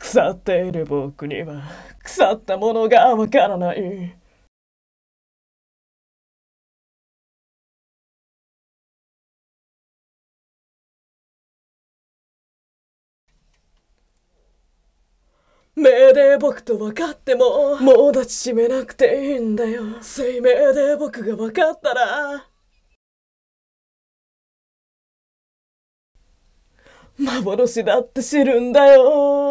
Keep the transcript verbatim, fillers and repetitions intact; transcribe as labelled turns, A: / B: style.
A: 腐っている僕には腐ったものがわからない。目で僕と分かってももう抱きしめなくていいんだよ。水明で僕が分かったら幻だって知るんだよ。